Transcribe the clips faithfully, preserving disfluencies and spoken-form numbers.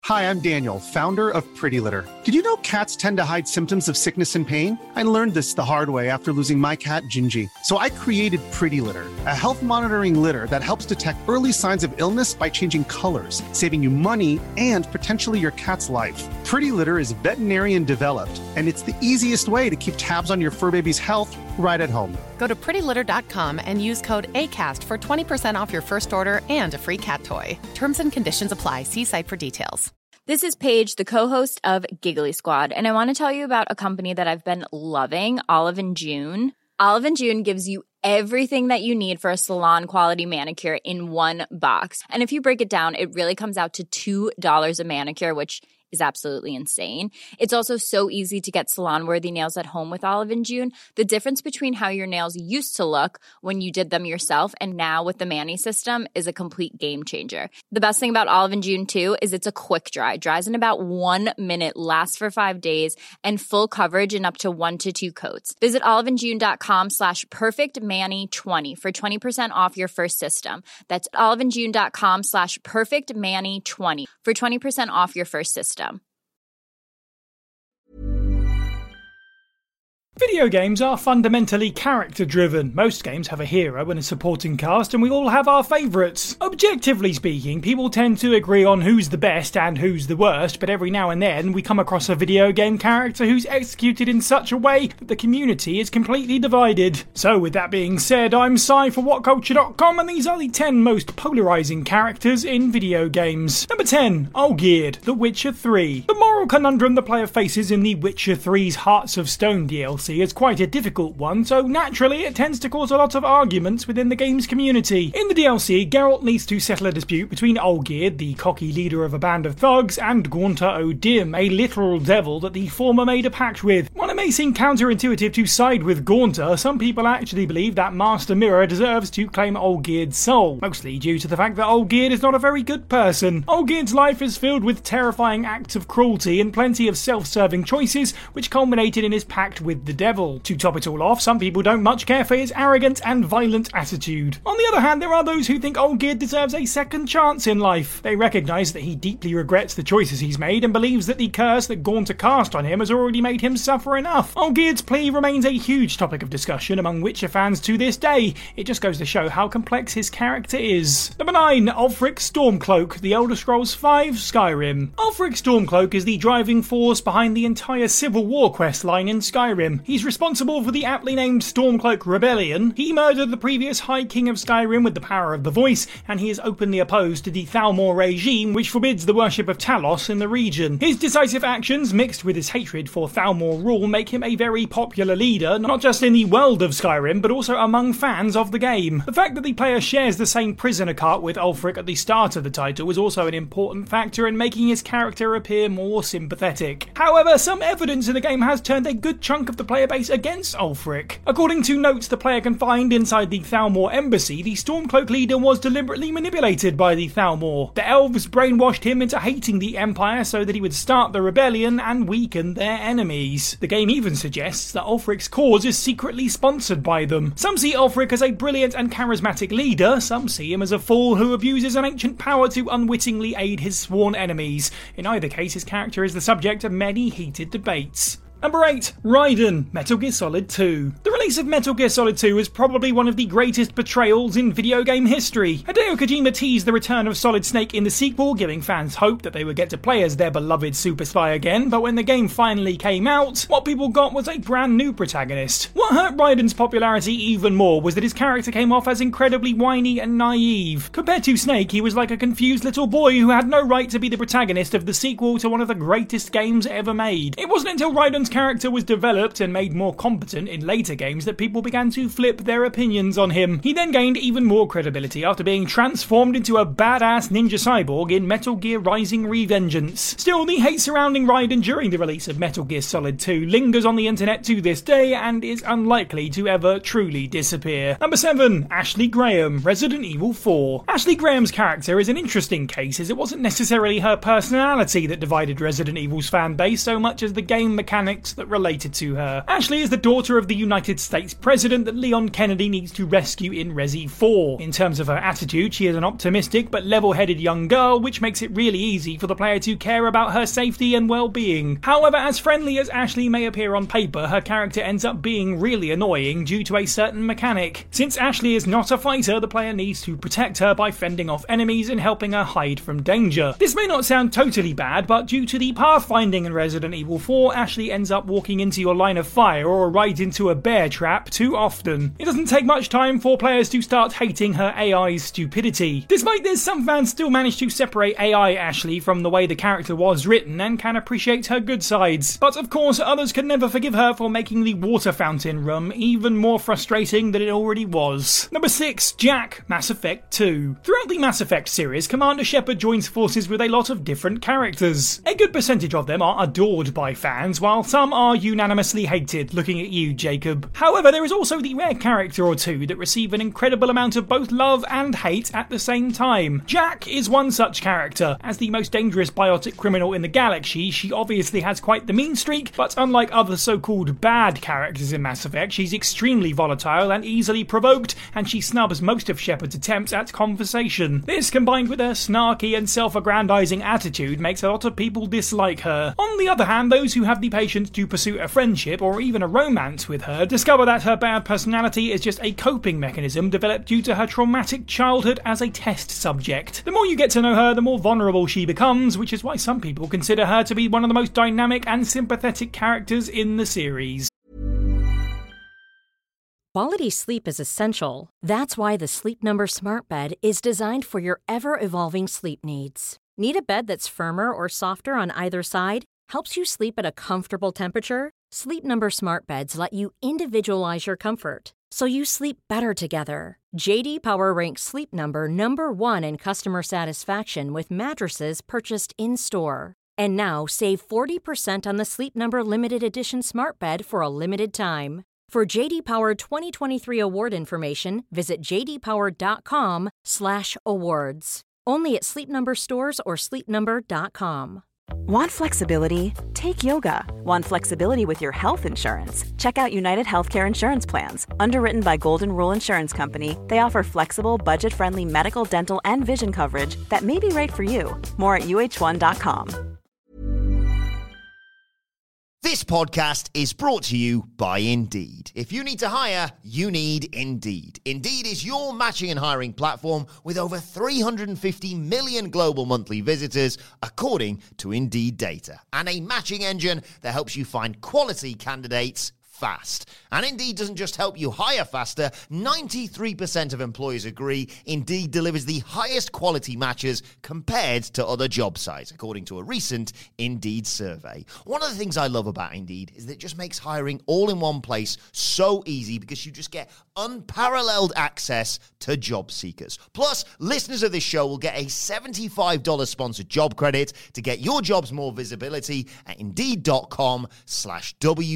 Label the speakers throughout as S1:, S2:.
S1: Hi, I'm Daniel, founder of Pretty Litter. Did you know cats tend to hide symptoms of sickness and pain? I learned this the hard way after losing my cat, Gingy. So I created Pretty Litter, a health monitoring litter that helps detect early signs of illness by changing colors, saving you money and potentially your cat's life. Pretty Litter is veterinarian developed, and it's the easiest way to keep tabs on your fur baby's health right at home.
S2: Go to pretty litter dot com and use code ACAST for twenty percent off your first order and a free cat toy. Terms and conditions apply. See site for details.
S3: This is Paige, the co-host of Giggly Squad, and I want to tell you about a company that I've been loving, Olive and June. Olive and June gives you everything that you need for a salon-quality manicure in one box. And if you break it down, it really comes out to two dollars a manicure, which is absolutely insane. It's also so easy to get salon-worthy nails at home with Olive and June. The difference between how your nails used to look when you did them yourself and now with the Mani system is a complete game changer. The best thing about Olive and June, too, is it's a quick dry. Dries in about one minute, lasts for five days, and full coverage in up to one to two coats. Visit oliveandjune.com slash perfectmani20 for twenty percent off your first system. That's oliveandjune.com slash perfectmani20 for twenty percent off your first system.
S4: Video games are fundamentally character-driven. Most games have a hero and a supporting cast, and we all have our favourites. Objectively speaking, people tend to agree on who's the best and who's the worst, but every now and then we come across a video game character who's executed in such a way that the community is completely divided. So with that being said, I'm Si for what culture dot com, and these are the ten most polarising characters in video games. Number ten. Olgierd, The Witcher three. The moral conundrum the player faces in The Witcher three's Hearts of Stone D L C is quite a difficult one, so naturally it tends to cause a lot of arguments within the game's community. In the D L C, Geralt needs to settle a dispute between Olgierd, the cocky leader of a band of thugs, and Gaunter O'Dim, a literal devil that the former made a pact with. While it may seem counterintuitive to side with Gaunter, some people actually believe that Master Mirror deserves to claim Olgierd's soul, mostly due to the fact that Olgierd is not a very good person. Olgierd's life is filled with terrifying acts of cruelty and plenty of self-serving choices, which culminated in his pact with the devil. To top it all off, some people don't much care for his arrogant and violent attitude. On the other hand, there are those who think Olgierd deserves a second chance in life. They recognise that he deeply regrets the choices he's made and believes that the curse that Gaunter cast on him has already made him suffer enough. Olgierd's plea remains a huge topic of discussion among Witcher fans to this day. It just goes to show how complex his character is. Number nine. Ulfric Stormcloak, The Elder Scrolls five Skyrim. Ulfric Stormcloak is the driving force behind the entire Civil War quest line in Skyrim. He's responsible for the aptly named Stormcloak Rebellion. He murdered the previous High King of Skyrim with the power of the voice, and he is openly opposed to the Thalmor regime, which forbids the worship of Talos in the region. His decisive actions, mixed with his hatred for Thalmor rule, make him a very popular leader, not just in the world of Skyrim, but also among fans of the game. The fact that the player shares the same prisoner cart with Ulfric at the start of the title was also an important factor in making his character appear more sympathetic. However, some evidence in the game has turned a good chunk of the player base against Ulfric. According to notes the player can find inside the Thalmor embassy, the Stormcloak leader was deliberately manipulated by the Thalmor. The elves brainwashed him into hating the Empire so that he would start the rebellion and weaken their enemies. The game even suggests that Ulfric's cause is secretly sponsored by them. Some see Ulfric as a brilliant and charismatic leader, some see him as a fool who abuses an ancient power to unwittingly aid his sworn enemies. In either case, his character is the subject of many heated debates. Number eight. Raiden, Metal Gear Solid two. The release of Metal Gear Solid two is probably one of the greatest betrayals in video game history. Hideo Kojima teased the return of Solid Snake in the sequel, giving fans hope that they would get to play as their beloved super spy again, but when the game finally came out, what people got was a brand new protagonist. What hurt Raiden's popularity even more was that his character came off as incredibly whiny and naive. Compared to Snake, he was like a confused little boy who had no right to be the protagonist of the sequel to one of the greatest games ever made. It wasn't until Raiden's character was developed and made more competent in later games that people began to flip their opinions on him. He then gained even more credibility after being transformed into a badass ninja cyborg in Metal Gear Rising: Revengeance. Still, the hate surrounding Raiden during the release of Metal Gear Solid two lingers on the internet to this day and is unlikely to ever truly disappear. Number seven. Ashley Graham, Resident Evil four. Ashley Graham's character is an interesting case, as it wasn't necessarily her personality that divided Resident Evil's fan base so much as the game mechanics aspects that related to her. Ashley is the daughter of the United States President that Leon Kennedy needs to rescue in Resi four. In terms of her attitude, she is an optimistic but level-headed young girl, which makes it really easy for the player to care about her safety and well-being. However, as friendly as Ashley may appear on paper, her character ends up being really annoying due to a certain mechanic. Since Ashley is not a fighter, the player needs to protect her by fending off enemies and helping her hide from danger. This may not sound totally bad, but due to the pathfinding in Resident Evil four, Ashley ends up walking into your line of fire or right into a bear trap too often. It doesn't take much time for players to start hating her A I's stupidity. Despite this, some fans still manage to separate A I Ashley from the way the character was written and can appreciate her good sides. But of course, others can never forgive her for making the water fountain room even more frustrating than it already was. Number six. Jack, Mass Effect two. Throughout the Mass Effect series, Commander Shepard joins forces with a lot of different characters. A good percentage of them are adored by fans, while some are unanimously hated, looking at you, Jacob. However, there is also the rare character or two that receive an incredible amount of both love and hate at the same time. Jack is one such character. As the most dangerous biotic criminal in the galaxy, she obviously has quite the mean streak, but unlike other so-called bad characters in Mass Effect, she's extremely volatile and easily provoked, and she snubs most of Shepard's attempts at conversation. This, combined with her snarky and self-aggrandizing attitude, makes a lot of people dislike her. On the other hand, those who have the patience to pursue a friendship or even a romance with her discover that her bad personality is just a coping mechanism developed due to her traumatic childhood as a test subject. The more you get to know her, the more vulnerable she becomes, which is why some people consider her to be one of the most dynamic and sympathetic characters in the series.
S5: Quality sleep is essential. That's why the Sleep Number Smart Bed is designed for your ever-evolving sleep needs. Need a bed that's firmer or softer on either side? Helps you sleep at a comfortable temperature? Sleep Number Smart Beds let you individualize your comfort, so you sleep better together. J D Power ranks Sleep Number number one in customer satisfaction with mattresses purchased in-store. And now save forty percent on the Sleep Number Limited Edition Smart Bed for a limited time. For J D Power twenty twenty-three award information, visit j d power dot com slash awards. Only at Sleep Number stores or sleep number dot com.
S6: Want flexibility? Take yoga. Want flexibility with your health insurance? Check out United Healthcare Insurance Plans. Underwritten by Golden Rule Insurance Company, they offer flexible, budget-friendly medical, dental, and vision coverage that may be right for you. More at u h one dot com.
S7: This podcast is brought to you by Indeed. If you need to hire, you need Indeed. Indeed is your matching and hiring platform with over three hundred fifty million global monthly visitors, according to Indeed data, and a matching engine that helps you find quality candidates fast. And Indeed doesn't just help you hire faster. ninety-three percent of employers agree Indeed delivers the highest quality matches compared to other job sites, according to a recent Indeed survey. One of the things I love about Indeed is that it just makes hiring all in one place so easy, because you just get unparalleled access to job seekers. Plus, listeners of this show will get a seventy-five dollars sponsored job credit to get your jobs more visibility at indeed.com slash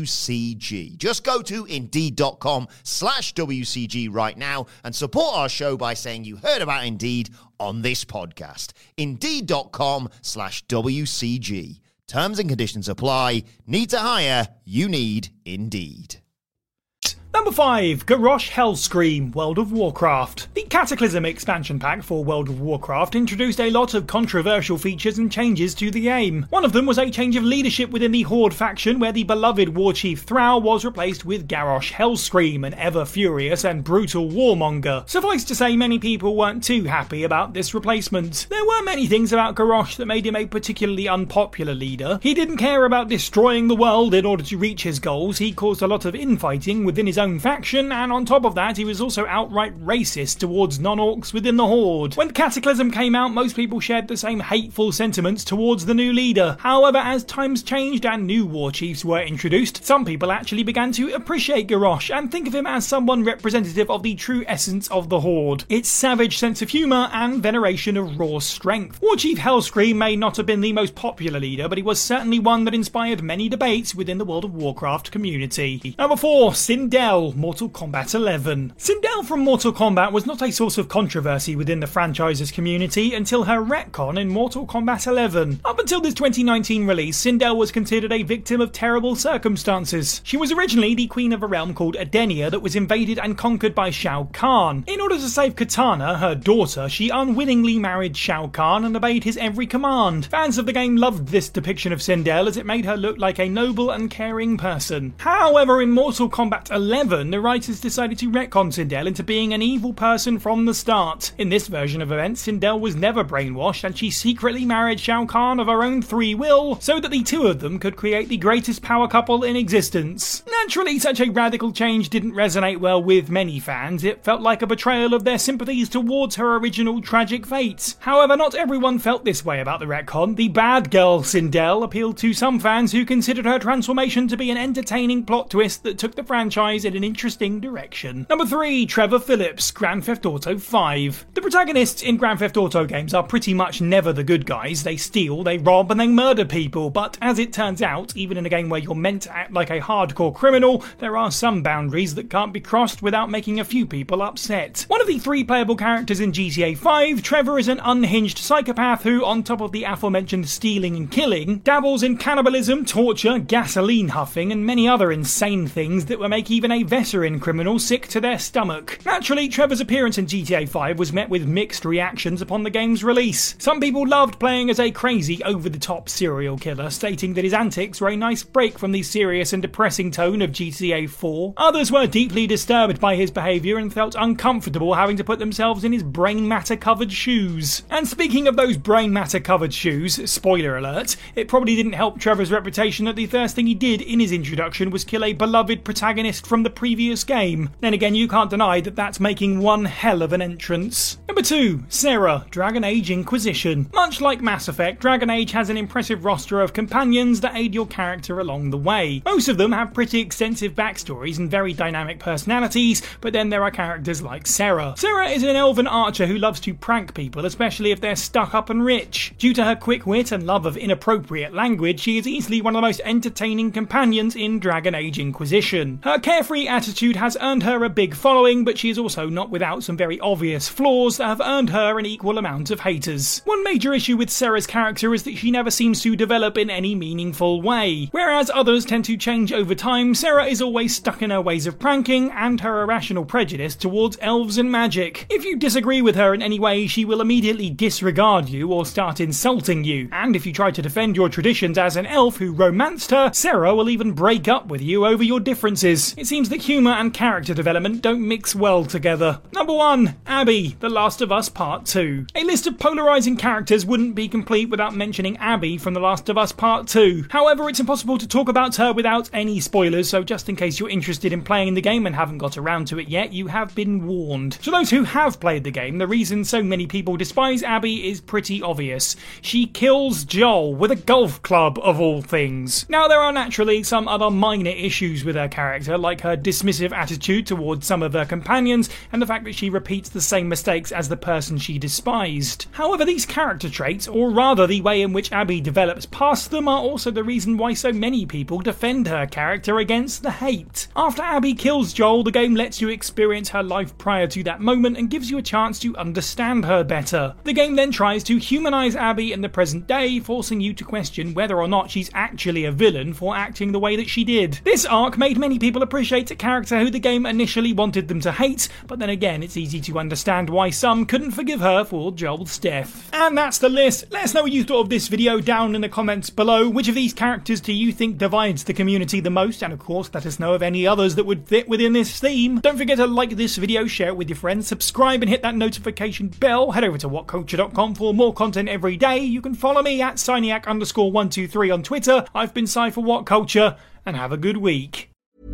S7: WCG. Just go to indeed.com slash WCG right now and support our show by saying you heard about Indeed on this podcast. Indeed.com slash WCG. Terms and conditions apply. Need to hire? You need Indeed.
S4: Number five. Garrosh Hellscream, World of Warcraft. The Cataclysm expansion pack for World of Warcraft introduced a lot of controversial features and changes to the game. One of them was a change of leadership within the Horde faction, where the beloved Warchief Thrall was replaced with Garrosh Hellscream, an ever-furious and brutal warmonger. Suffice to say, many people weren't too happy about this replacement. There were many things about Garrosh that made him a particularly unpopular leader. He didn't care about destroying the world in order to reach his goals. He caused a lot of infighting within his own faction, and on top of that, he was also outright racist towards non-orcs within the Horde. When Cataclysm came out, most people shared the same hateful sentiments towards the new leader. However, as times changed and new war chiefs were introduced, some people actually began to appreciate Garrosh and think of him as someone representative of the true essence of the Horde, its savage sense of humour and veneration of raw strength. Warchief Hellscream may not have been the most popular leader, but he was certainly one that inspired many debates within the World of Warcraft community. Number four. Sindel, Sindel, Mortal Kombat eleven. Sindel from Mortal Kombat was not a source of controversy within the franchise's community until her retcon in Mortal Kombat eleven. Up until this twenty nineteen release, Sindel was considered a victim of terrible circumstances. She was originally the queen of a realm called Edenia that was invaded and conquered by Shao Kahn. In order to save Kitana, her daughter, she unwittingly married Shao Kahn and obeyed his every command. Fans of the game loved this depiction of Sindel as it made her look like a noble and caring person. However, in Mortal Kombat eleven, the writers decided to retcon Sindel into being an evil person from the start. In this version of events, Sindel was never brainwashed and she secretly married Shao Kahn of her own free will so that the two of them could create the greatest power couple in existence. Naturally, such a radical change didn't resonate well with many fans. It felt like a betrayal of their sympathies towards her original tragic fate. However, not everyone felt this way about the retcon. The bad girl Sindel appealed to some fans who considered her transformation to be an entertaining plot twist that took the franchise in an interesting direction. Number three, Trevor Phillips, Grand Theft Auto five. The protagonists in Grand Theft Auto games are pretty much never the good guys. They steal, they rob, and they murder people, but as it turns out, even in a game where you're meant to act like a hardcore criminal, there are some boundaries that can't be crossed without making a few people upset. One of the three playable characters in G T A five, Trevor is an unhinged psychopath who, on top of the aforementioned stealing and killing, dabbles in cannibalism, torture, gasoline huffing, and many other insane things that will make even a veteran criminal sick to their stomach. Naturally, Trevor's appearance in G T A five was met with mixed reactions upon the game's release. Some people loved playing as a crazy, over-the-top serial killer, stating that his antics were a nice break from the serious and depressing tone of G T A four. Others were deeply disturbed by his behaviour and felt uncomfortable having to put themselves in his brain matter-covered shoes. And speaking of those brain matter-covered shoes, spoiler alert, it probably didn't help Trevor's reputation that the first thing he did in his introduction was kill a beloved protagonist from the previous game. Then again, you can't deny that that's making one hell of an entrance. Number two, Sarah, Dragon Age Inquisition. Much like Mass Effect, Dragon Age has an impressive roster of companions that aid your character along the way. Most of them have pretty extensive backstories and very dynamic personalities, but then there are characters like Sarah. Sarah is an elven archer who loves to prank people, especially if they're stuck up and rich. Due to her quick wit and love of inappropriate language, she is easily one of the most entertaining companions in Dragon Age Inquisition. Her carefree attitude has earned her a big following, but she is also not without some very obvious flaws that have earned her an equal amount of haters. One major issue with Sarah's character is that she never seems to develop in any meaningful way. Whereas others tend to change over time, Sarah is always stuck in her ways of pranking and her irrational prejudice towards elves and magic. If you disagree with her in any way, she will immediately disregard you or start insulting you. And if you try to defend your traditions as an elf who romanced her, Sarah will even break up with you over your differences. It seems that humour and character development don't mix well together. Number one, Abby, The Last of Us Part two. A list of polarising characters wouldn't be complete without mentioning Abby from The Last of Us Part two. However, it's impossible to talk about her without any spoilers, so just in case you're interested in playing the game and haven't got around to it yet, you have been warned. To those who have played the game, the reason so many people despise Abby is pretty obvious. She kills Joel with a golf club, of all things. Now, there are naturally some other minor issues with her character, like her dismissive attitude towards some of her companions and the fact that she repeats the same mistakes as the person she despised. However, these character traits, or rather the way in which Abby develops past them, are also the reason why so many people defend her character against the hate. After Abby kills Joel, the game lets you experience her life prior to that moment and gives you a chance to understand her better. The game then tries to humanise Abby in the present day, forcing you to question whether or not she's actually a villain for acting the way that she did. This arc made many people appreciate a character who the game initially wanted them to hate, but then again, it's easy to understand why some couldn't forgive her for Joel's death. And that's the list. Let us know what you thought of this video down in the comments below. Which of these characters do you think divides the community the most? And of course, let us know of any others that would fit within this theme. Don't forget to like this video, share it with your friends, subscribe and hit that notification bell. Head over to what culture dot com for more content every day. You can follow me at Cyniac underscore one two three on Twitter. I've been Cy for What Culture, and have a good week.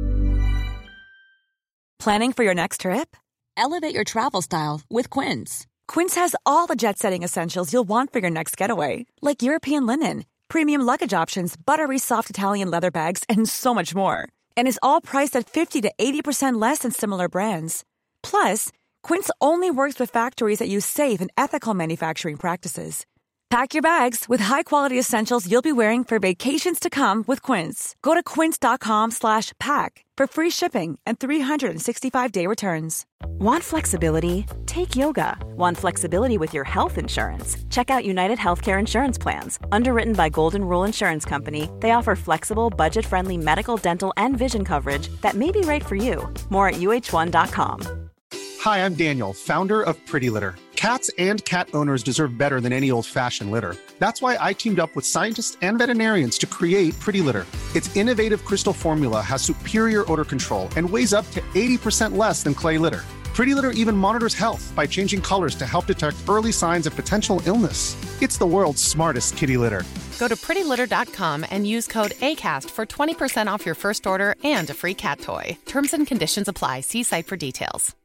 S6: Planning for your next trip?
S8: Elevate your travel style with Quince.
S6: Quince has all the jet-setting essentials you'll want for your next getaway, like European linen, premium luggage options, buttery soft Italian leather bags, and so much more. And is all priced at fifty to eighty percent less than similar brands. Plus, Quince only works with factories that use safe and ethical manufacturing practices.
S8: Pack your bags with high-quality essentials you'll be wearing for vacations to come with Quince. Go to quince.com slash pack for free shipping and three sixty-five day returns.
S6: Want flexibility? Take yoga. Want flexibility with your health insurance? Check out United Healthcare Insurance Plans. Underwritten by Golden Rule Insurance Company, they offer flexible, budget-friendly medical, dental, and vision coverage that may be right for you. More at U H one dot com.
S1: Hi, I'm Daniel, founder of Pretty Litter. Cats and cat owners deserve better than any old-fashioned litter. That's why I teamed up with scientists and veterinarians to create Pretty Litter. Its innovative crystal formula has superior odor control and weighs up to eighty percent less than clay litter. Pretty Litter even monitors health by changing colors to help detect early signs of potential illness. It's the world's smartest kitty litter.
S2: Go to pretty litter dot com and use code ACAST for twenty percent off your first order and a free cat toy. Terms and conditions apply. See site for details.